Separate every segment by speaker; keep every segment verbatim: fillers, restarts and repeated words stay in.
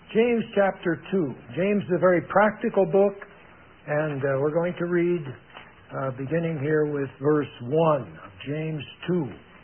Speaker 1: James chapter two. James is a very practical book, and uh, we're going to read uh, beginning here with verse one of James two.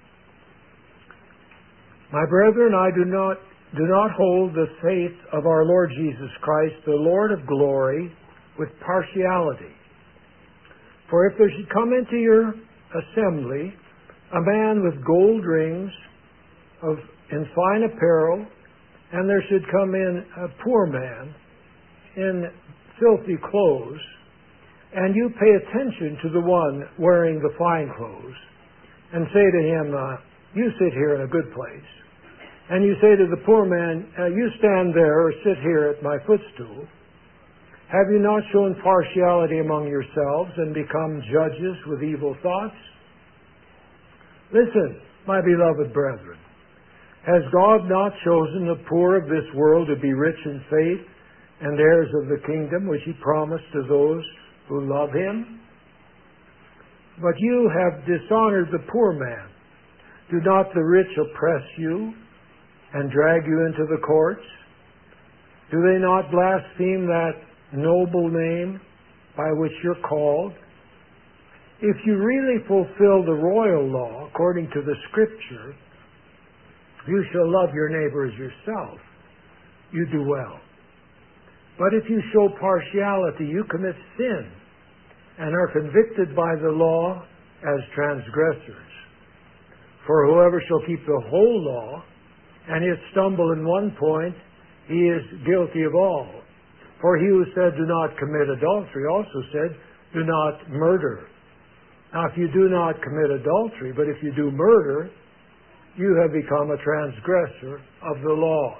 Speaker 1: My brethren, I do not do not hold the faith of our Lord Jesus Christ, the Lord of glory, with partiality. For if there should come into your assembly a man with gold rings of in fine apparel, and there should come in a poor man in filthy clothes, and you pay attention to the one wearing the fine clothes, and say to him, uh, you sit here in a good place. And you say to the poor man, uh, you stand there or sit here at my footstool. Have you not shown partiality among yourselves and become judges with evil thoughts? Listen, my beloved brethren. Has God not chosen the poor of this world to be rich in faith and heirs of the kingdom which He promised to those who love Him? But you have dishonored the poor man. Do not the rich oppress you and drag you into the courts? Do they not blaspheme that noble name by which you're called? If you really fulfill the royal law according to the Scripture, you shall love your neighbor as yourself, you do well. But if you show partiality, you commit sin and are convicted by the law as transgressors. For whoever shall keep the whole law and yet stumble in one point, he is guilty of all. For he who said, do not commit adultery, also said, do not murder. Now, if you do not commit adultery, but if you do murder, you have become a transgressor of the law.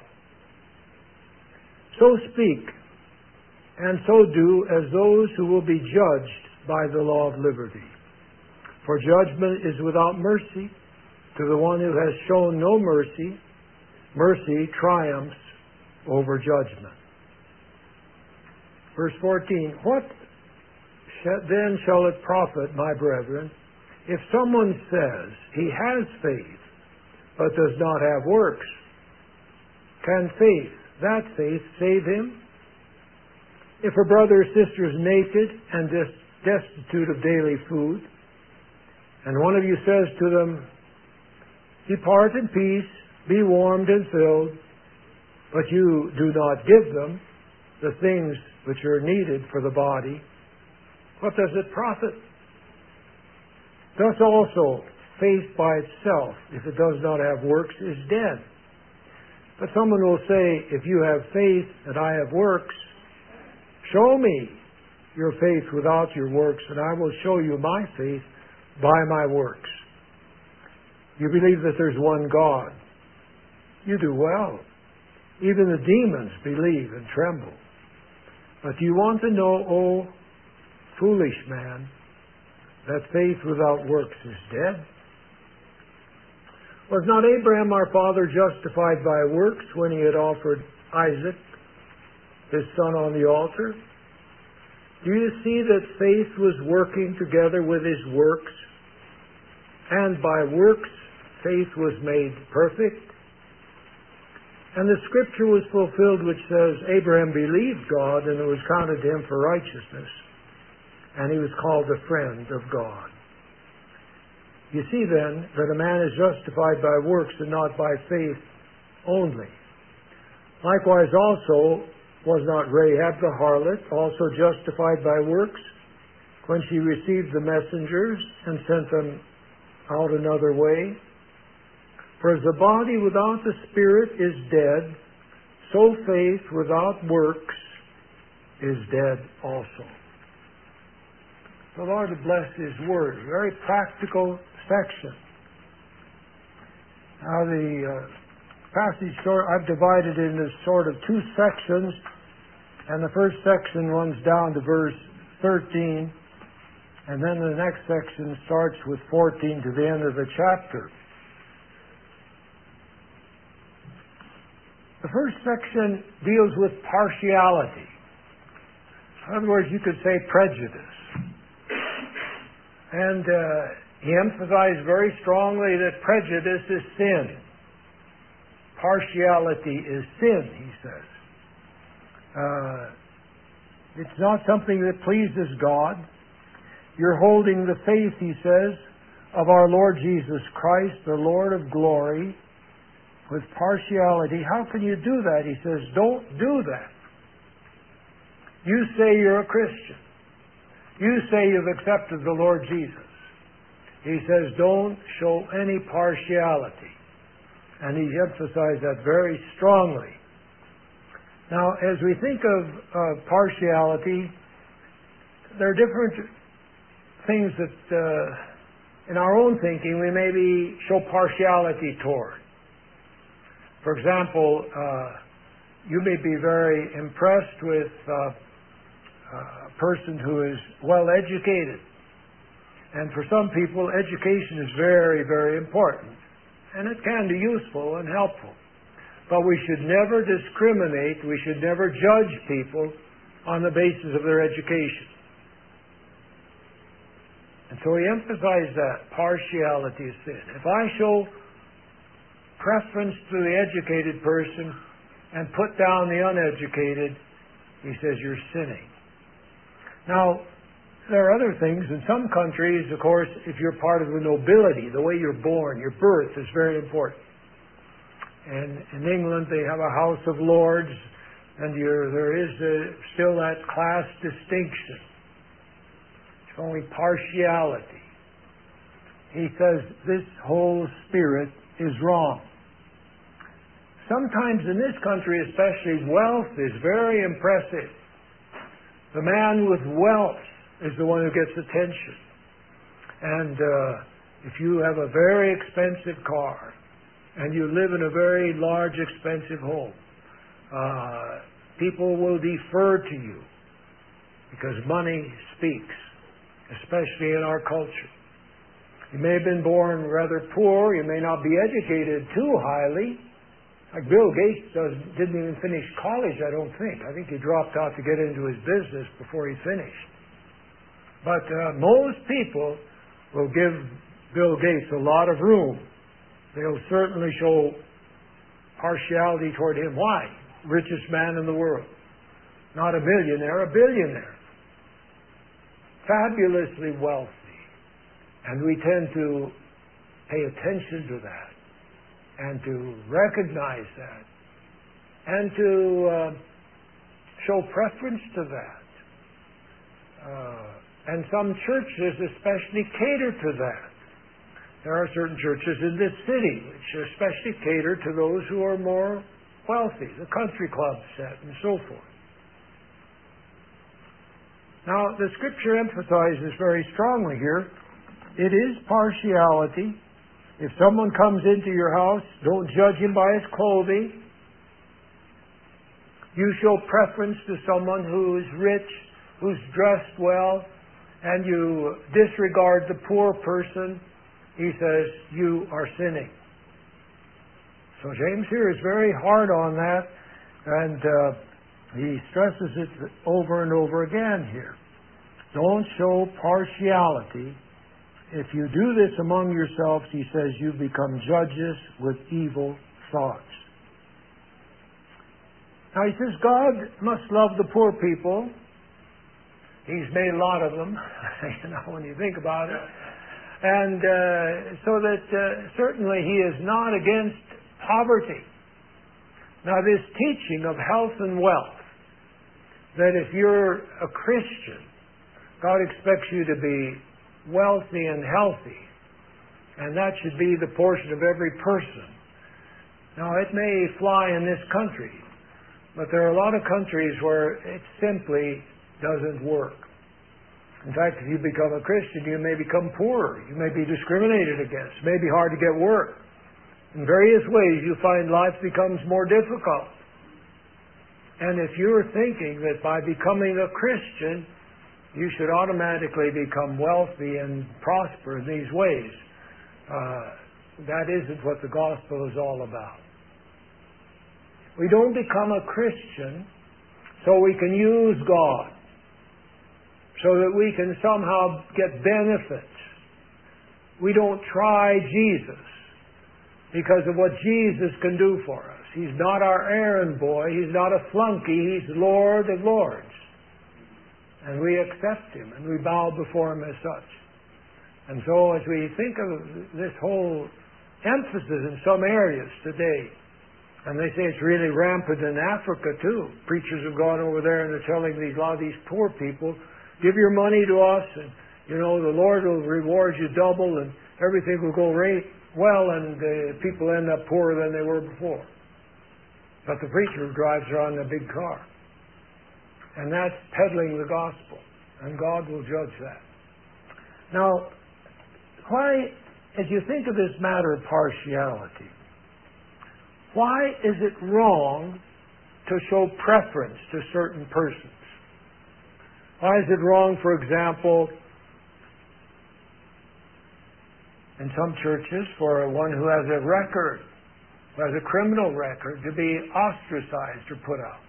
Speaker 1: So speak, and so do as those who will be judged by the law of liberty. For judgment is without mercy to the one who has shown no mercy. Mercy triumphs over judgment. Verse fourteen, what then shall it profit, my brethren, if someone says he has faith, but does not have works? Can faith, that faith, save him? If a brother or sister is naked and destitute of daily food, and one of you says to them, depart in peace, be warmed and filled, but you do not give them the things which are needed for the body, what does it profit? Thus also, faith by itself, if it does not have works, is dead. But someone will say, if you have faith and I have works, show me your faith without your works, and I will show you my faith by my works. You believe that there's one God. You do well. Even the demons believe and tremble. But do you want to know, O foolish man, that faith without works is dead? Was not Abraham our father justified by works when he had offered Isaac, his son, on the altar? Do you see that faith was working together with his works? And by works, faith was made perfect? And the Scripture was fulfilled which says, Abraham believed God, and it was counted to him for righteousness, and he was called a friend of God. You see then that a man is justified by works and not by faith only. Likewise also was not Rahab the harlot also justified by works when she received the messengers and sent them out another way? For as the body without the spirit is dead, so faith without works is dead also. The Lord bless His Word. Very practical section. Now the uh, passage sort I've divided into sort of two sections, and the first section runs down to verse thirteen, and then the next section starts with fourteen to the end of the chapter. The first section deals with partiality. In other words, you could say prejudice. And uh, he emphasized very strongly that prejudice is sin. Partiality is sin, he says. Uh, it's not something that pleases God. You're holding the faith, he says, of our Lord Jesus Christ, the Lord of glory, with partiality. How can you do that? He says, don't do that. You say you're a Christian. You say you've accepted the Lord Jesus. He says, don't show any partiality. And he emphasized that very strongly. Now, as we think of uh, partiality, there are different things that, uh, in our own thinking, we maybe show partiality toward. For example, uh, you may be very impressed with uh, a person who is well educated. And for some people, education is very, very important. And it can be useful and helpful. But we should never discriminate, we should never judge people on the basis of their education. And so he emphasized that partiality is sin. If I show preference to the educated person and put down the uneducated, he says you're sinning. Now, there are other things. In some countries, of course, if you're part of the nobility, the way you're born, your birth is very important. And in England, they have a House of Lords, and you're, there is a, still that class distinction, showing partiality. He says this whole spirit is wrong. Sometimes in this country especially, wealth is very impressive. The man with wealth is the one who gets attention. And uh, if you have a very expensive car and you live in a very large, expensive home, uh, people will defer to you because money speaks, especially in our culture. You may have been born rather poor. You may not be educated too highly. Like Bill Gates does, didn't even finish college, I don't think. I think he dropped out to get into his business before he finished. But uh, most people will give Bill Gates a lot of room. They'll certainly show partiality toward him. Why? Richest man in the world. Not a millionaire, a billionaire. Fabulously wealthy. And we tend to pay attention to that and to recognize that and to uh, show preference to that. Uh, And some churches especially cater to that. There are certain churches in this city which especially cater to those who are more wealthy, the country club set and so forth. Now, the Scripture emphasizes very strongly here, it is partiality. If someone comes into your house, don't judge him by his clothing. You show preference to someone who is rich, who's dressed well, and you disregard the poor person, he says, you are sinning. So James here is very hard on that, and uh, he stresses it over and over again here. Don't show partiality. If you do this among yourselves, he says, you become judges with evil thoughts. Now he says, God must love the poor people. He's made a lot of them, you know, when you think about it. And uh, so that uh, certainly he is not against poverty. Now this teaching of health and wealth, that if you're a Christian, God expects you to be wealthy and healthy. And that should be the portion of every person. Now it may fly in this country, but there are a lot of countries where it simply doesn't work. In fact, if you become a Christian, you may become poorer. You may be discriminated against. It may be hard to get work. In various ways, you find life becomes more difficult. And if you're thinking that by becoming a Christian, you should automatically become wealthy and prosper in these ways, uh, that isn't what the gospel is all about. We don't become a Christian so we can use God, so that we can somehow get benefits. We don't try Jesus because of what Jesus can do for us. He's not our errand boy. He's not a flunky. He's Lord of Lords. And we accept Him and we bow before Him as such. And so as we think of this whole emphasis in some areas today, and they say it's really rampant in Africa too. Preachers have gone over there and they're telling these, a lot of these poor people, give your money to us and, you know, the Lord will reward you double and everything will go right well, and uh, people end up poorer than they were before. But the preacher drives around in a big car. And that's peddling the gospel. And God will judge that. Now, why, as you think of this matter of partiality, why is it wrong to show preference to certain persons? Why is it wrong, for example, in some churches, for one who has a record, who has a criminal record, to be ostracized or put out?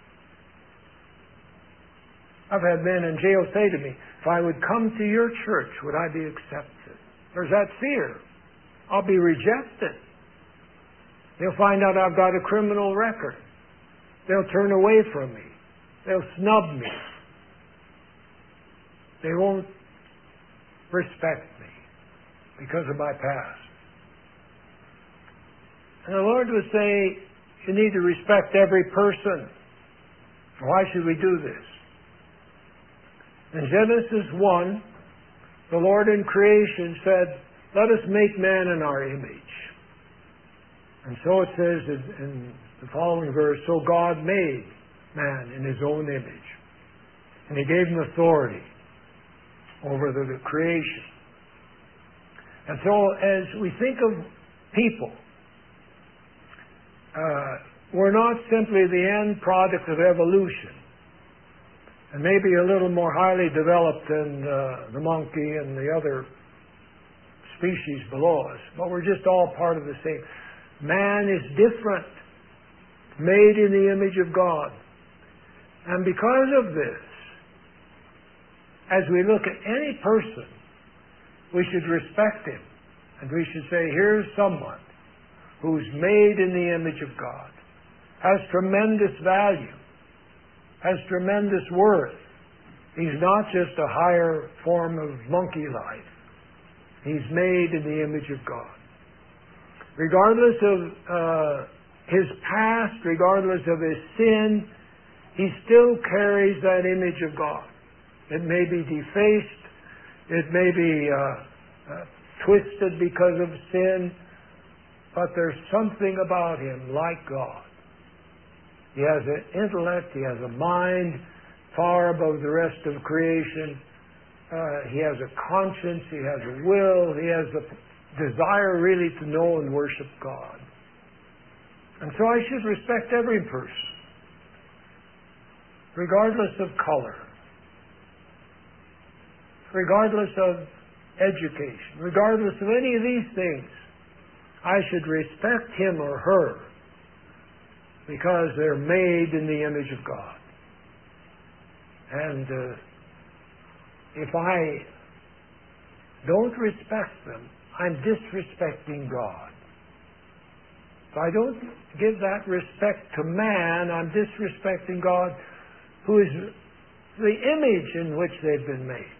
Speaker 1: I've had men in jail say to me, if I would come to your church, would I be accepted? There's that fear. I'll be rejected. They'll find out I've got a criminal record. They'll turn away from me. They'll snub me. They won't respect me because of my past. And the Lord would say, you need to respect every person. Why should we do this? In Genesis one, the Lord in creation said, let us make man in our image. And so it says in, in the following verse, so God made man in His own image. And He gave him authority over the, the creation. And so as we think of people, uh, we're not simply the end product of evolution, and maybe a little more highly developed than uh, the monkey and the other species below us, but we're just all part of the same. Man is different, made in the image of God. And because of this, as we look at any person, we should respect him. And we should say, here's someone who's made in the image of God, has tremendous value, has tremendous worth. He's not just a higher form of monkey life. He's made in the image of God. Regardless of uh, his past, regardless of his sin, he still carries that image of God. It may be defaced, it may be uh, uh, twisted because of sin, but there's something about him like God. He has an intellect, he has a mind far above the rest of creation. Uh, he has a conscience, he has a will, he has a desire really to know and worship God. And so I should respect every person, regardless of color, regardless of education, regardless of any of these things. I should respect him or her because they're made in the image of God. And uh, if I don't respect them, I'm disrespecting God. If I don't give that respect to man, I'm disrespecting God, who is the image in which they've been made.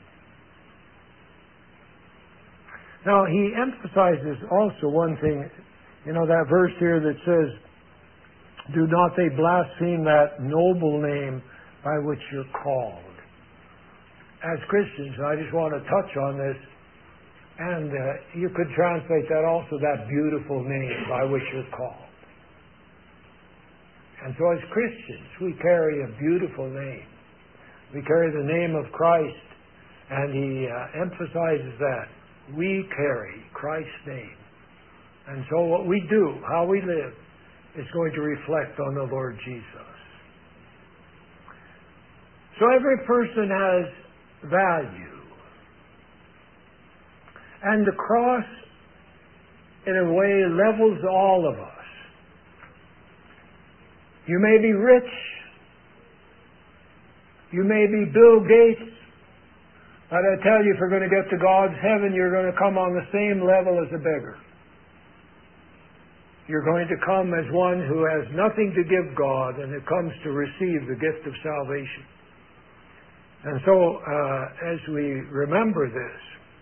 Speaker 1: Now, he emphasizes also one thing, you know, that verse here that says, do not they blaspheme that noble name by which you're called. As Christians, I just want to touch on this, and uh, you could translate that also, that beautiful name by which you're called. And so as Christians, we carry a beautiful name. We carry the name of Christ, and he uh, emphasizes that. We carry Christ's name. And so what we do, how we live, is going to reflect on the Lord Jesus. So every person has value. And the cross, in a way, levels all of us. You may be rich. You may be Bill Gates. But I tell you, if you're going to get to God's heaven, you're going to come on the same level as a beggar. you're going to come as one who has nothing to give God and it comes to receive the gift of salvation. And so, uh, as we remember this,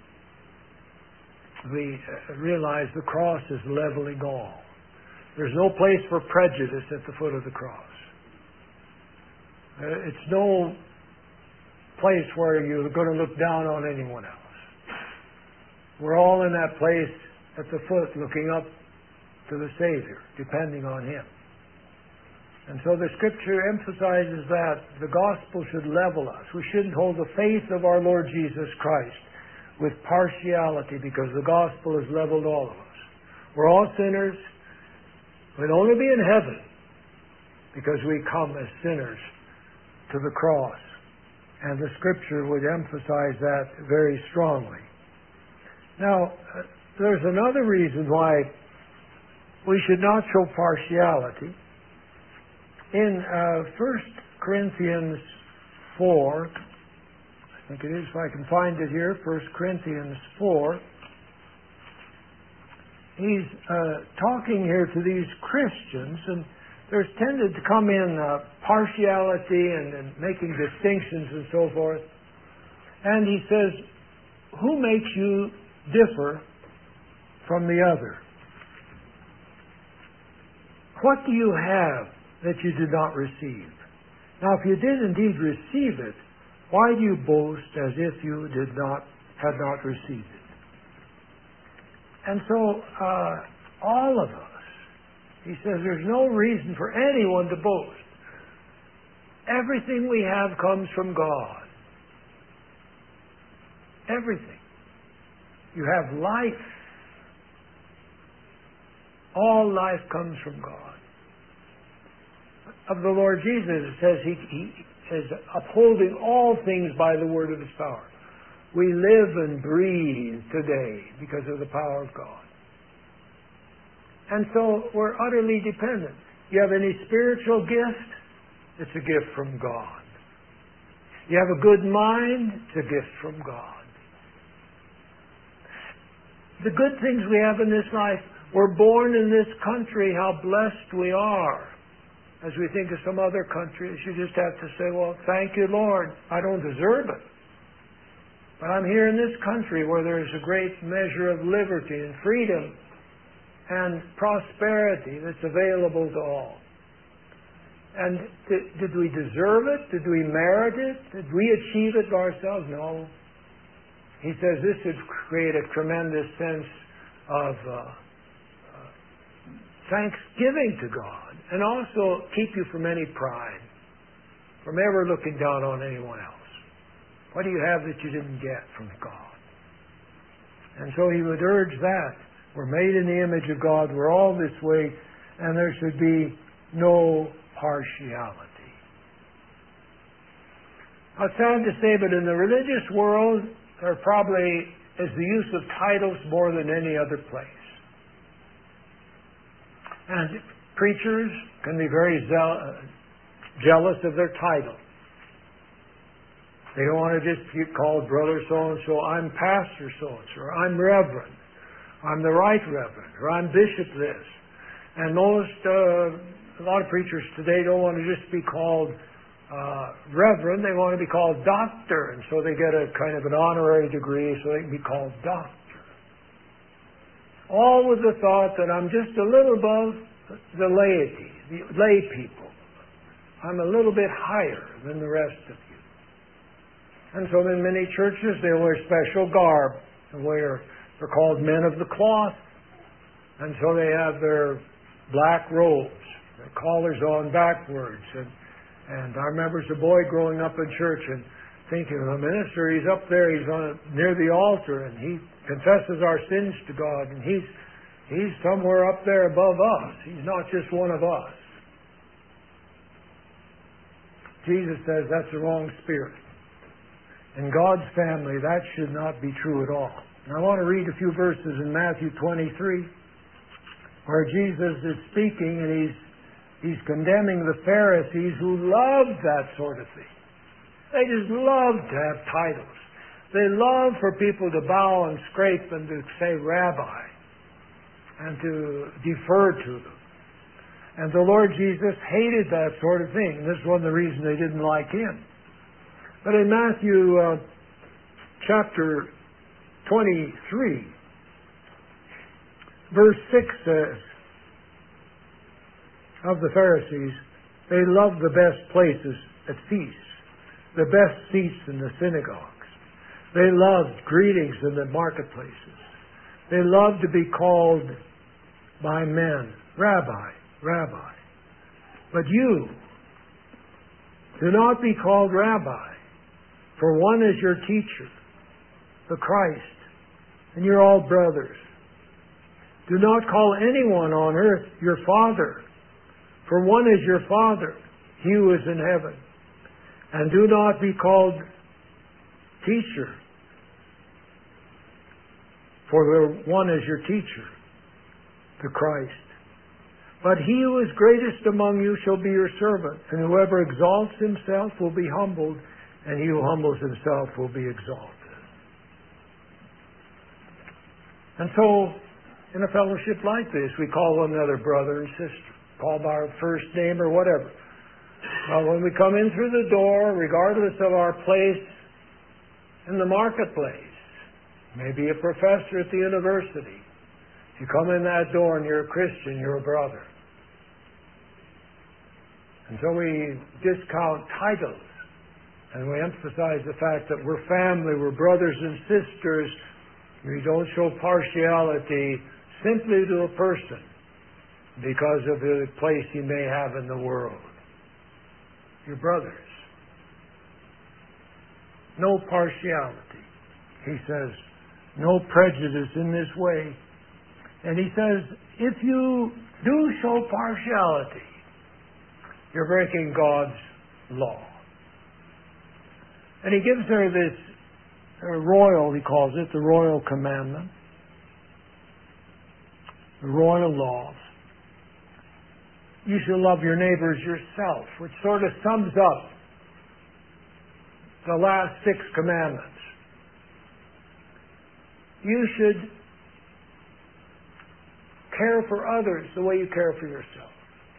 Speaker 1: we realize the cross is leveling all. There's no place for prejudice at the foot of the cross. Uh, it's no place where you're going to look down on anyone else. We're all in that place at the foot looking up to the Savior, depending on Him. And so the Scripture emphasizes that the gospel should level us. We shouldn't hold the faith of our Lord Jesus Christ with partiality, because the gospel has leveled all of us. We're all sinners. We'll only be in heaven because we come as sinners to the cross. And the Scripture would emphasize that very strongly. Now, uh, there's another reason why we should not show partiality. In uh, First Corinthians four, I think it is, if I can find it here, First Corinthians four, he's uh, talking here to these Christians, and there's tended to come in uh, partiality and, and making distinctions and so forth. And he says, who makes you differ from the other? What do you have that you did not receive? Now, if you did indeed receive it, why do you boast as if you did not, had not received it? And so, uh, all of us, he says, there's no reason for anyone to boast. Everything we have comes from God. Everything. You have life. All life comes from God. Of the Lord Jesus, it says he, he is upholding all things by the word of His power. We live and breathe today because of the power of God. And so we're utterly dependent. You have any spiritual gift? It's a gift from God. You have a good mind? It's a gift from God. The good things we have in this life, we're born in this country, how blessed we are. As we think of some other countries, you just have to say, well, thank you, Lord. I don't deserve it. But I'm here in this country where there's a great measure of liberty and freedom and prosperity that's available to all. And did, did we deserve it? Did we merit it? Did we achieve it ourselves? No. He says this would create a tremendous sense of uh, uh, thanksgiving to God. And also keep you from any pride, from ever looking down on anyone else. What do you have that you didn't get from God? And so he would urge that. We're made in the image of God. We're all this way, and there should be no partiality. Now, it's sad to say, but in the religious world, there probably is the use of titles more than any other place. And preachers can be very zeal- jealous of their title. They don't want to just get called brother so-and-so. I'm pastor so-and-so, or I'm reverend. I'm the right reverend, or I'm bishop this. And most, uh, a lot of preachers today don't want to just be called uh, reverend. They want to be called doctor. And so they get a kind of an honorary degree so they can be called doctor. All with the thought that I'm just a little above the laity, the lay people. I'm a little bit higher than the rest of you. And so in many churches they wear special garb. They wear, they're called men of the cloth. And so they have their black robes, their collars on backwards. And, and I remember as a boy growing up in church and thinking, the minister, he's up there, he's on near the altar, and he confesses our sins to God, and he's He's somewhere up there above us. He's not just one of us. Jesus says that's the wrong spirit. In God's family, that should not be true at all. And I want to read a few verses in Matthew twenty-three, where Jesus is speaking and he's, he's condemning the Pharisees who loved that sort of thing. They just loved to have titles. They loved for people to bow and scrape and to say rabbi. and to defer to them. And the Lord Jesus hated that sort of thing. This is one of the reasons they didn't like him. But in Matthew uh, chapter twenty-three, verse six says, of the Pharisees, they loved the best places at feasts, the best seats in the synagogues. They loved greetings in the marketplaces. They loved to be called by men, Rabbi, Rabbi. But you, do not be called Rabbi, for one is your teacher, the Christ, and you're all brothers. Do not call anyone on earth your father, for one is your Father, he who is in heaven. And do not be called teacher, for the one is your teacher, the Christ. But he who is greatest among you shall be your servant, and whoever exalts himself will be humbled, and he who humbles himself will be exalted. And so, in a fellowship like this, we call one another brother and sister. Call by our first name or whatever. Well, when we come in through the door, regardless of our place in the marketplace, maybe a professor at the university, if you come in that door and you're a Christian, you're a brother. And so we discount titles, and we emphasize the fact that we're family, we're brothers and sisters. We don't show partiality simply to a person because of the place he may have in the world. Your brothers. No partiality. He says, no prejudice in this way. And he says, if you do show partiality, you're breaking God's law. And he gives her this uh, royal, he calls it, the royal commandment, the royal laws. You shall love your neighbors yourself, which sort of sums up the last six commandments. You should care for others the way you care for yourself.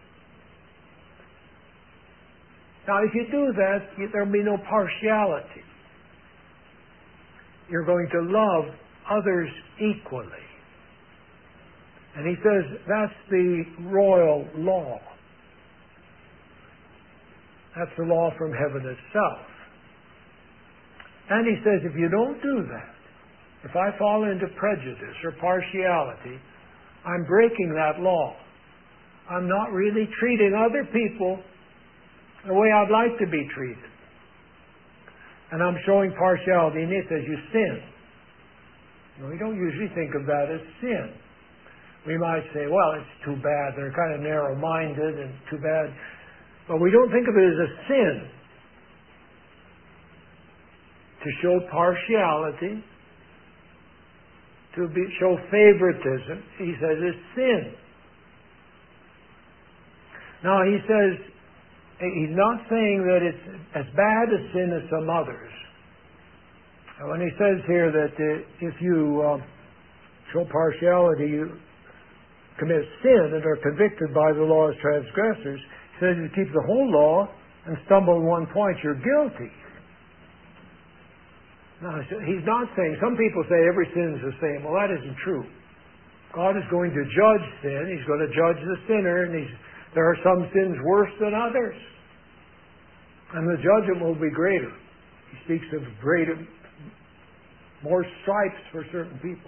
Speaker 1: Now, if you do that, there will be no partiality. You're going to love others equally. And he says that's the royal law. That's the law from heaven itself. And he says if you don't do that, if I fall into prejudice or partiality, I'm breaking that law. I'm not really treating other people the way I'd like to be treated. And I'm showing partiality. And he says you sin. You know, we don't usually think of that as sin. We might say, well, it's too bad. They're kind of narrow-minded and too bad. But we don't think of it as a sin. To show partiality, to be, show favoritism, he says it's sin. Now, he says, he's not saying that it's as bad a sin as some others. And when he says here that uh, if you uh, show partiality, you commit sin and are convicted by the law as transgressors, he says if you keep the whole law and stumble in one point, you're guilty. Now, he's not saying, some people say every sin is the same. Well, that isn't true. God is going to judge sin. He's going to judge the sinner, and he's, there are some sins worse than others. And the judgment will be greater. He speaks of greater, more stripes for certain people.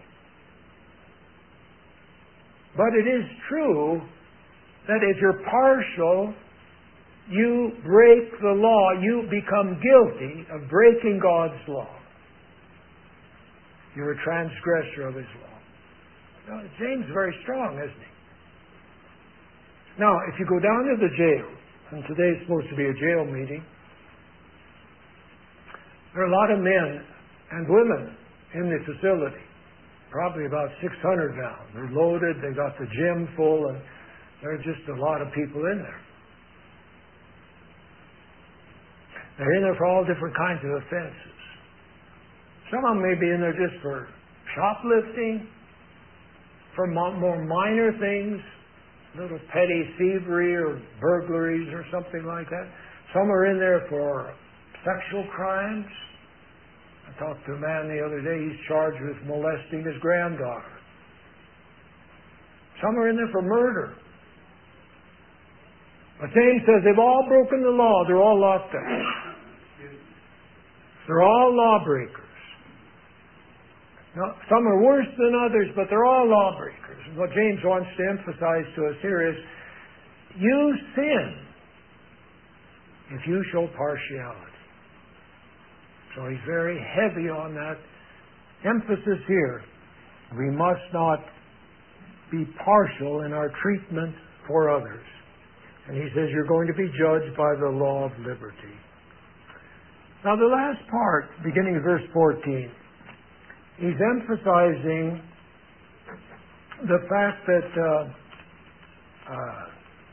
Speaker 1: But it is true that if you're partial, you break the law, you become guilty of breaking God's law. You're a transgressor of his law. Now, James is very strong, isn't he? Now, if you go down to the jail, and today's supposed to be a jail meeting, there are a lot of men and women in the facility. Probably about six hundred now. They're loaded, they've got the gym full, and there are just a lot of people in there. They're in there for all different kinds of offenses. Some of them may be in there just for shoplifting, for mo- more minor things, little petty thievery or burglaries or something like that. Some are in there for sexual crimes. I talked to a man the other day, he's charged with molesting his granddaughter. Some are in there for murder. But James says they've all broken the law. They're all locked up. They're all lawbreakers. Now, some are worse than others, but they're all lawbreakers. And what James wants to emphasize to us here is, you sin if you show partiality. So he's very heavy on that emphasis here. We must not be partial in our treatment for others. And he says you're going to be judged by the law of liberty. Now the last part, beginning of verse fourteen, he's emphasizing the fact that uh, uh,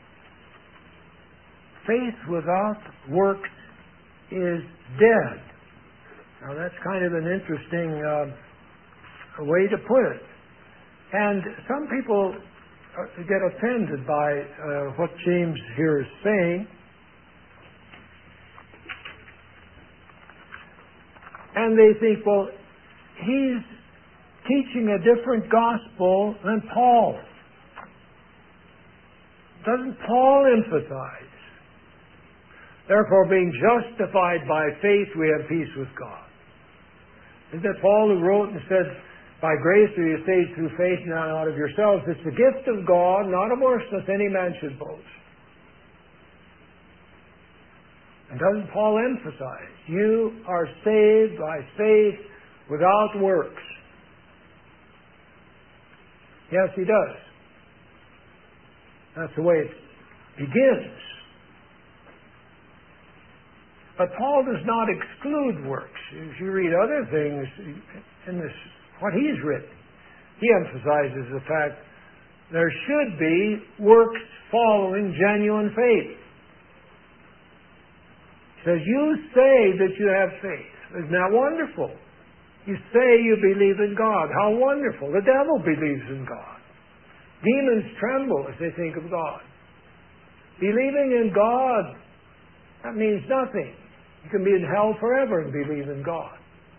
Speaker 1: faith without works is dead. Now that's kind of an interesting uh, way to put it. And some people get offended by uh, what James here is saying. And they think, well, he's teaching a different gospel than Paul. Doesn't Paul emphasize? Therefore, being justified by faith, we have peace with God. Isn't that Paul who wrote and said, by grace are you saved through faith, not out of yourselves? It's the gift of God, not of works, lest any man should boast. And doesn't Paul emphasize, you are saved by faith without works? Yes, he does. That's the way it begins. But Paul does not exclude works. If you read other things in this, what he's written, he emphasizes the fact there should be works following genuine faith. He says, you say that you have faith. Isn't that wonderful? You say you believe in God. How wonderful. The devil believes in God. Demons tremble as they think of God. Believing in God, that means nothing. You can be in hell forever and believe in God.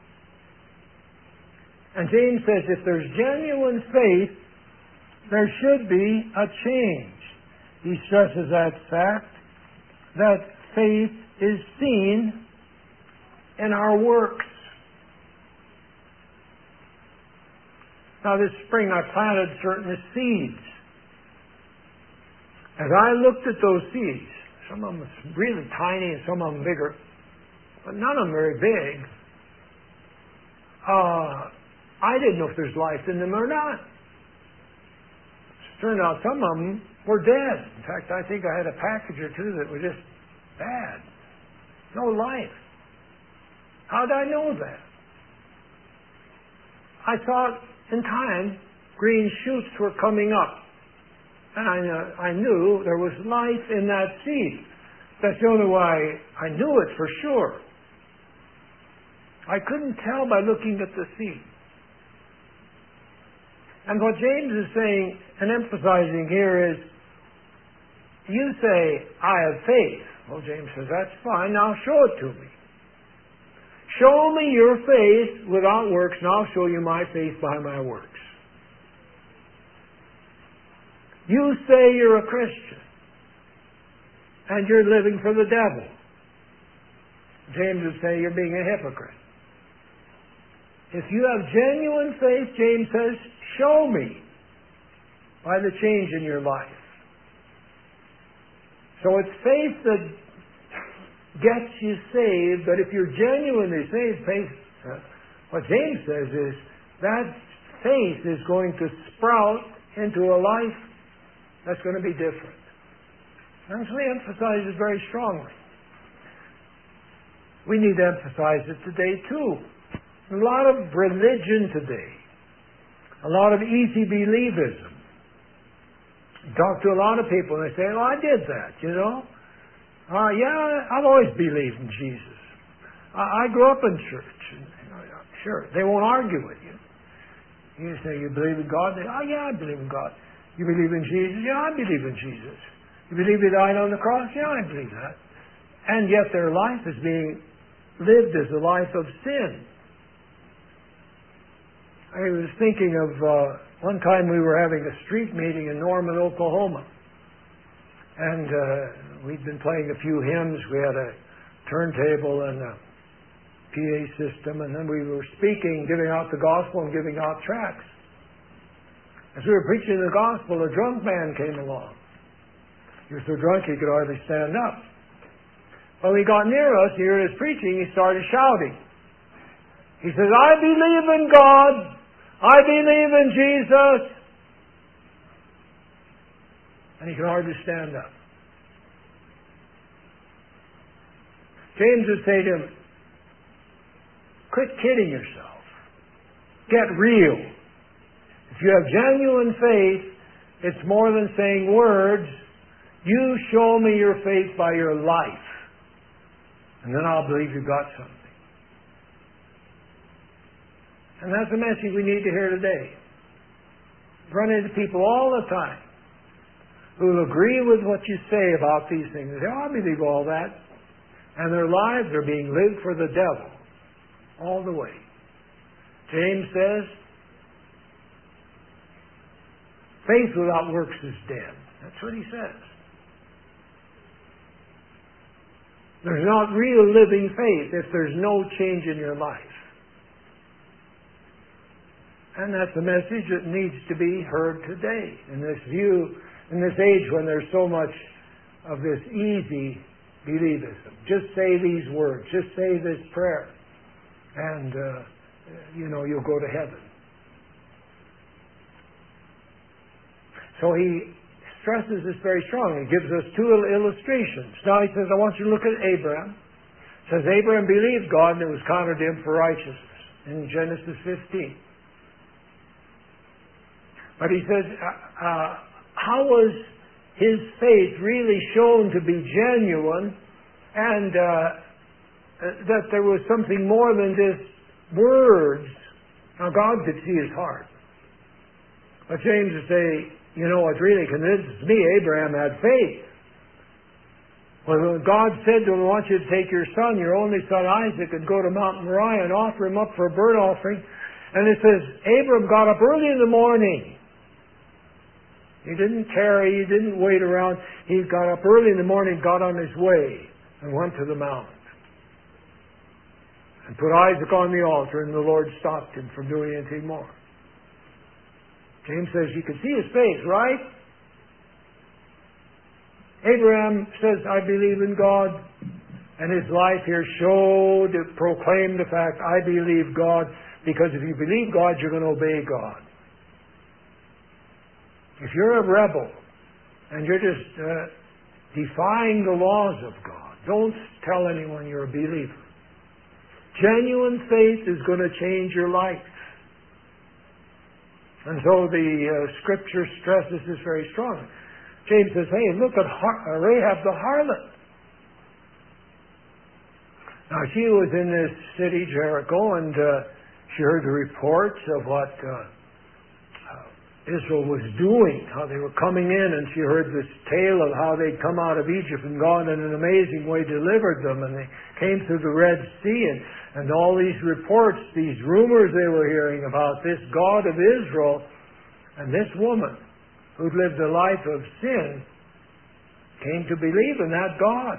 Speaker 1: And James says if there's genuine faith, there should be a change. He stresses that fact that faith is seen in our works. Now this spring I planted certain seeds. As I looked at those seeds, some of them were really tiny and some of them bigger, but none of them very big. Uh, I didn't know if there's life in them or not. It turned out some of them were dead. In fact, I think I had a package or two that were just bad. No life. How did I know that? I thought in time green shoots were coming up. And I, uh, I knew there was life in that seed. That's the only way I knew it for sure. I couldn't tell by looking at the seed. And what James is saying and emphasizing here is, you say, I have faith. Well, James says, that's fine. Now show it to me. Show me your faith without works, and I'll show you my faith by my works. You say you're a Christian, and you're living for the devil. James would say you're being a hypocrite. If you have genuine faith, James says, show me by the change in your life. So it's faith that gets you saved, but if you're genuinely saved, faith, uh, what James says is that faith is going to sprout into a life that's going to be different. And so he emphasizes very strongly. We need to emphasize it today too. A lot of religion today, a lot of easy believism. You talk to a lot of people and they say, oh, I did that, you know. Uh, yeah, I've always believed in Jesus. I, I grew up in church. And, you know, sure, they won't argue with you. You say, you believe in God? They, oh, yeah, I believe in God. You believe in Jesus? Yeah, I believe in Jesus. You believe He died on the cross? Yeah, I believe that. And yet their life is being lived as a life of sin. I was thinking of uh, one time we were having a street meeting in Norman, Oklahoma. And uh, we'd been playing a few hymns. We had a turntable and a P A system. And then we were speaking, giving out the gospel and giving out tracts. As we were preaching the gospel, a drunk man came along. He was so drunk he could hardly stand up. When he got near us, he heard us preaching, he started shouting. He says, I believe in God. I believe in Jesus. And he could hardly stand up. James would say to him, quit kidding yourself. Get real. If you have genuine faith, it's more than saying words. You show me your faith by your life. And then I'll believe you've got something. And that's the message we need to hear today. Run into people all the time who will agree with what you say about these things. They say, oh, I believe all that. And their lives are being lived for the devil all the way. James says, faith without works is dead. That's what he says. There's not real living faith if there's no change in your life. And that's a message that needs to be heard today. In this view, in this age when there's so much of this easy believism. Just say these words. Just say this prayer. And, uh, you know, you'll go to heaven. So he stresses this very strongly. He gives us two illustrations. Now he says, I want you to look at Abraham. It says, Abraham believed God and it was counted to him for righteousness. In Genesis fifteen. But he says, uh, uh, how was his faith really shown to be genuine and uh, that there was something more than just words? Now God could see his heart. But James would say, you know, what really convinces me, Abraham had faith. When God said to him, I want you to take your son, your only son Isaac, and go to Mount Moriah and offer him up for a burnt offering. And it says, Abraham got up early in the morning. He didn't tarry, he didn't wait around. He got up early in the morning, got on his way, and went to the mount. And put Isaac on the altar, and the Lord stopped him from doing anything more. James says, you can see his face, right? Abraham says, I believe in God. And his life here showed, proclaimed the fact, I believe God. Because if you believe God, you're going to obey God. If you're a rebel, and you're just uh, defying the laws of God, don't tell anyone you're a believer. Genuine faith is going to change your life. And so the uh, Scripture stresses this very strongly. James says, hey, look at Har- Rahab the harlot. Now, she was in this city, Jericho, and uh, she heard the reports of what uh, Israel was doing, how they were coming in, and she heard this tale of how they'd come out of Egypt and God in an amazing way delivered them, and they came through the Red Sea, and, and all these reports, these rumors they were hearing about this God of Israel, and this woman who'd lived a life of sin came to believe in that God.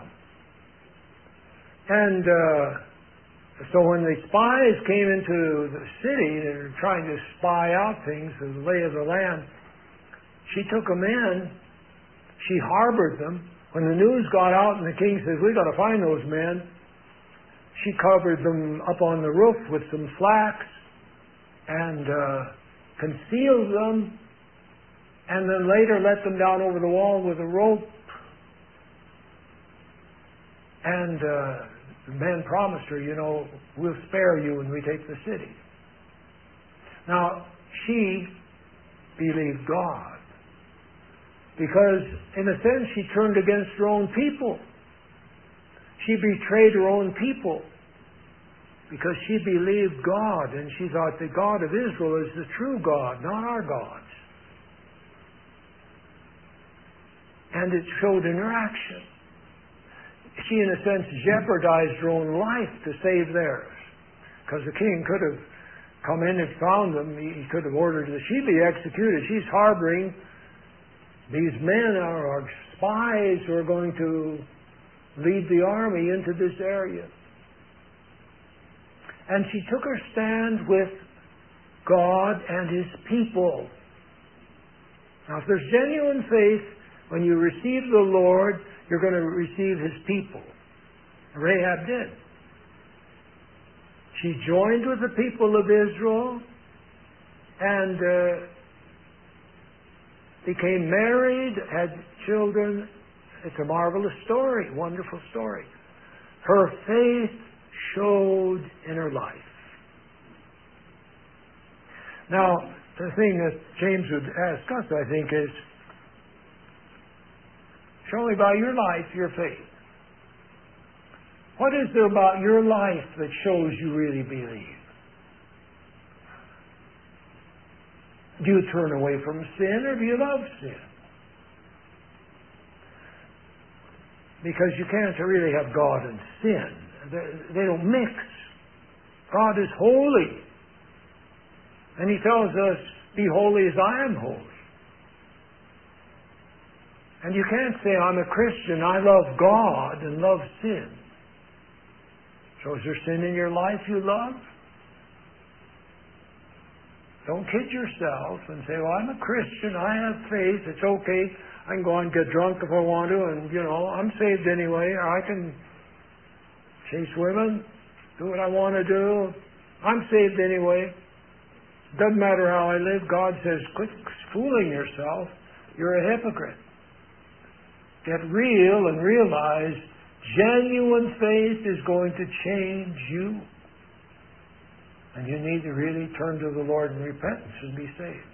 Speaker 1: And uh, so when the spies came into the city, they were trying to spy out things, the lay of the land, she took them in, she harbored them. When the news got out and the king says, we've got to find those men, she covered them up on the roof with some flax and uh, concealed them, and then later let them down over the wall with a rope. And uh, the men promised her, you know, we'll spare you when we take the city. Now, she believed God. Because, in a sense, she turned against her own people. She betrayed her own people. because she believed God, and she thought the God of Israel is the true God, not our gods. And it showed in her action. She, in a sense, jeopardized her own life to save theirs. Because the king could have come in and found them. He could have ordered that she be executed. She's harboring these men are, are spies who are going to lead the army into this area. And she took her stand with God and His people. Now, if there's genuine faith, when you receive the Lord, you're going to receive His people. Rahab did. She joined with the people of Israel and uh, became married, had children. It's a marvelous story, wonderful story. Her faith showed in her life. Now, the thing that James would ask us, I think, is, show me by your life your faith. What is there about your life that shows you really believe? Do you turn away from sin, or do you love sin? Because you can't really have God and sin. They don't mix. God is holy. And He tells us, be holy as I am holy. And you can't say, I'm a Christian, I love God and love sin. So is there sin in your life you love? Don't kid yourself and say, well, I'm a Christian, I have faith, it's okay, I can go and get drunk if I want to, and, you know, I'm saved anyway, or I can chase women, do what I want to do. I'm saved anyway. Doesn't matter how I live. God says, quit fooling yourself. You're a hypocrite. Get real and realize genuine faith is going to change you. And you need to really turn to the Lord in repentance and be saved.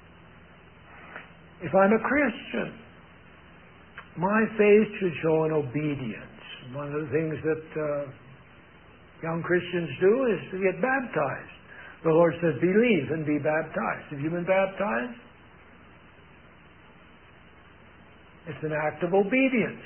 Speaker 1: If I'm a Christian, my faith should show in obedience. One of the things that uh, young Christians do is to get baptized. The Lord says, believe and be baptized. Have you been baptized? It's an act of obedience.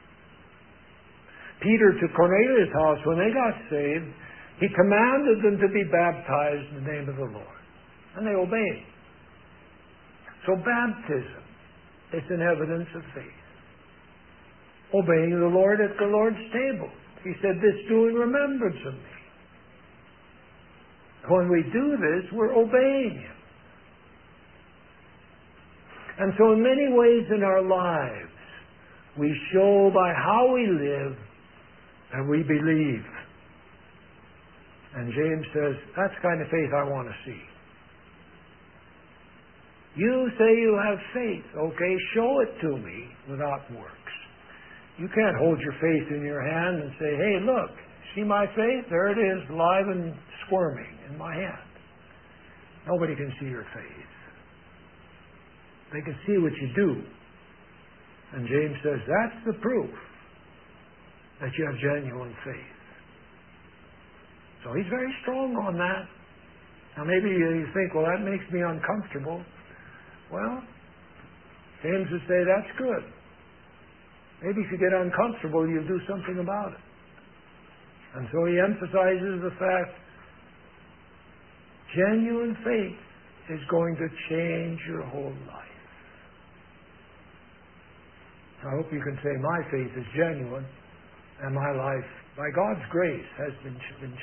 Speaker 1: Peter to Cornelius' house, when they got saved, he commanded them to be baptized in the name of the Lord. And they obeyed. So baptism is an evidence of faith. Obeying the Lord at the Lord's table. He said, this do in remembrance of me. When we do this, we're obeying Him. And so in many ways in our lives, we show by how we live that we believe. And James says, that's the kind of faith I want to see. You say you have faith. Okay, show it to me without works. You can't hold your faith in your hand and say, hey, look, see my faith? There it is, live and squirming in my hand. Nobody can see your faith. They can see what you do. And James says, that's the proof that you have genuine faith. So he's very strong on that. Now maybe you think, well, that makes me uncomfortable. Well, James would say, that's good. Maybe if you get uncomfortable, you'll do something about it. And so he emphasizes the fact genuine faith is going to change your whole life. I hope you can say my faith is genuine and my life, by God's grace, has been, been